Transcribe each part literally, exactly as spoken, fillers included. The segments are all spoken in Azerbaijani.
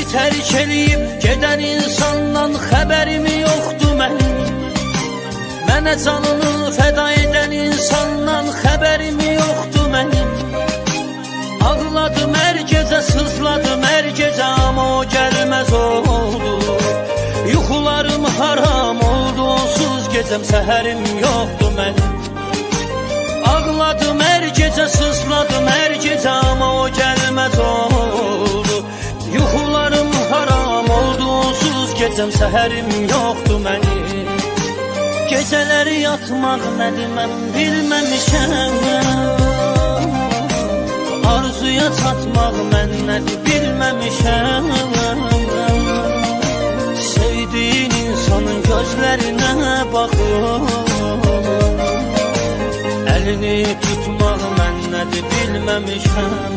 tərk eləyib gedən insandan xəbərim yoxdur mənim. Mənə canını fəda edən insandan xəbərim yoxdur mənim. Ağladım hər gecə, sızladım hər gecə, amma o gəlməz oldu. Yuxularım haram oldu, onsuz gecəm səhərim yoxdur mənim. Ağladım hər gecə, sızladım hər gecə, amma o gəlməz oldu. Yuxularım haram oldu, onsuz gecəm səhərim yoxdur mənim. Gecələri yatmaq nədir mən bilməmişəm, arzuya çatmaq mən nədir bilməmişəm. Sevdiğin insanın gözlərinə baxıb əlini tutmaq mən nədir bilməmişəm.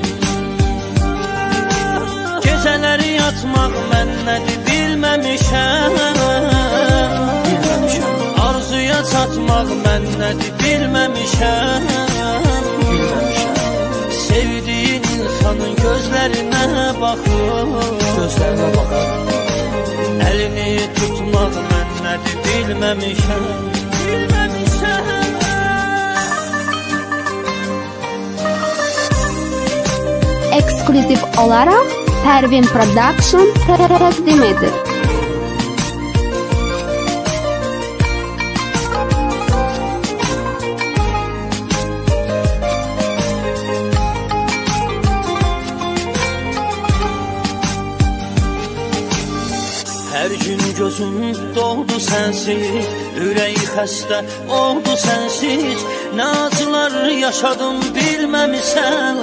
Gecələri yatmaq mən nədir bilməmişəm, arzuya çatmaq mən nədir bilməmişəm. Sevdiğin insanın gözlərinə baxıb gözlərinə baxıb əlini tutmaq mən nədir bilməmişəm. Bilməmişəm. Ekskluziv olarak Pervin Production təqdim edir. Hər gün gözüm doldu sənsiz, ürəyi xəstə oldu sənsiz. Nə acılar yaşadım bilməmişəm.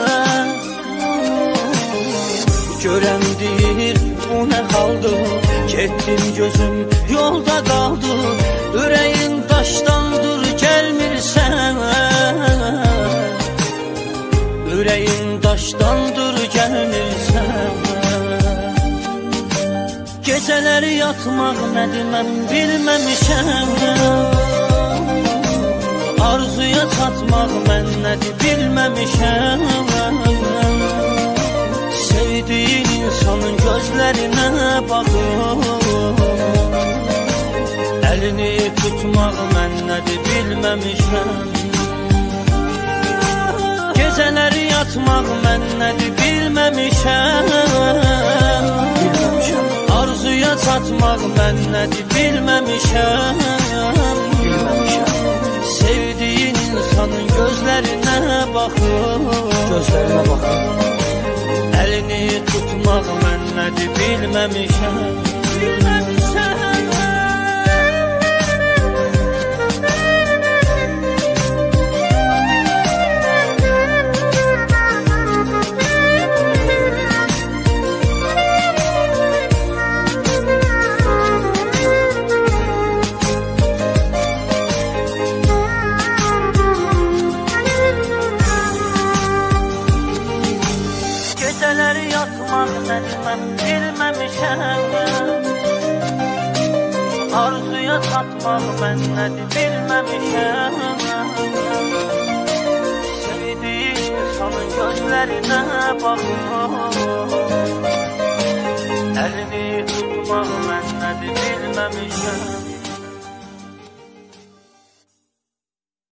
Görəm deyir bu nə haldır, getdim gözüm yolda qaldı. Ürəyin daşdandır gəlmirsən, ürəyin daşdandır gəlmirsən. Gecələri yatmaq nədir mən bilməmişəm, arzuya çatmaq mən nədir bilməmişəm. Sevdiğin insanın gözlərinə baxıb əlini tutmaq mən nədir bilməmişəm. Gecələri yatmaq mən nədir bilməmişəm, arzuya çatmaq mən nədir bilməmişəm. Sevdiğin insanın gözlərinə baxıb gözlərinə baxıb əlini tutmaq mən nədir bilməmişəm. Bilməmişəm. Gecələri yatmaq nədir mən bilməmişəm, arzuya çatmaq mən nədir bilməmişəm. Sevdiğin insanın gözlərinə baxıb əlini tutmaq mən nədir bilməmişəm.